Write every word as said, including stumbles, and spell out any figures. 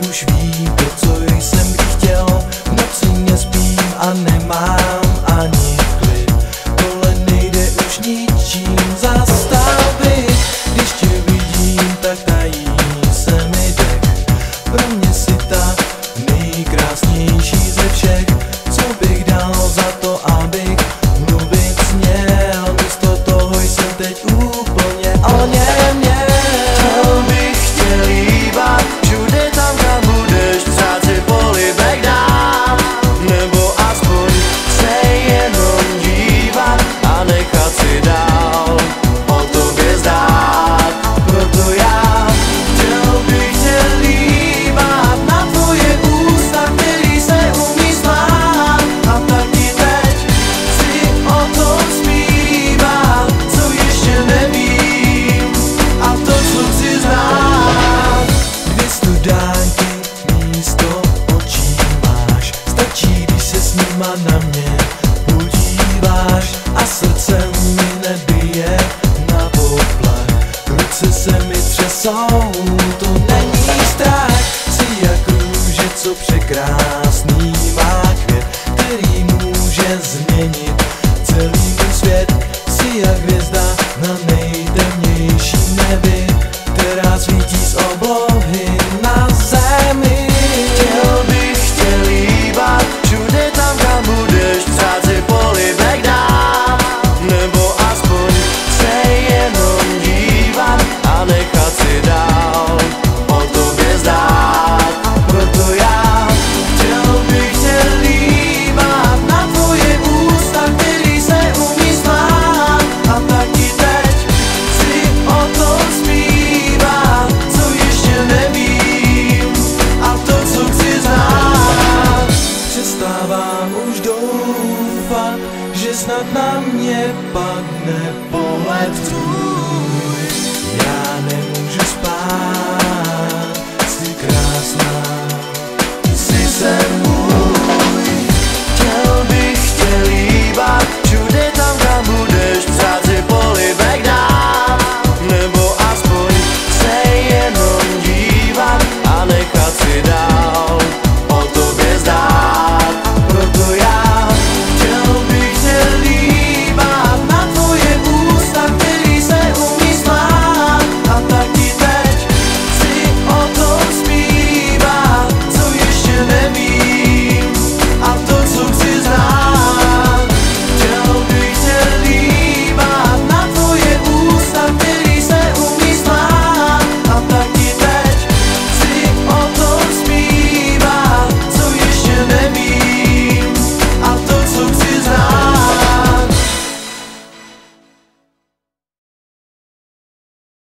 už vím to, co jsem kdy chtěl. V noci nespím a nemám ani klid. Tohle nejde už ničím zastavit. Když tě vidím, tak tají se mi dech. Pro mě si ta nejkrásnější ze všech. Co bych dal za to, abych mluvit směl? Místo toho jsem teď úplně o něm měl. Chtěl bych tě líbat, všude tam, kam budeš, přát si polibek dát. Nebo aspoň se jenom dívat a nechat si dál o tobě zdát. Proto já chtěl bych tě líbat, na tvoje ústa, který se umí smát. A taky teď chci o tom zpívat, co ještě nevím, a to, co chci znát. Dvě studánky místo očí máš. Stačí, když se s nima na mě podíváš. A srdce mi nebije na poplach. Ruce se mi třesou, to není strach. Jsi jak růže, co překráčí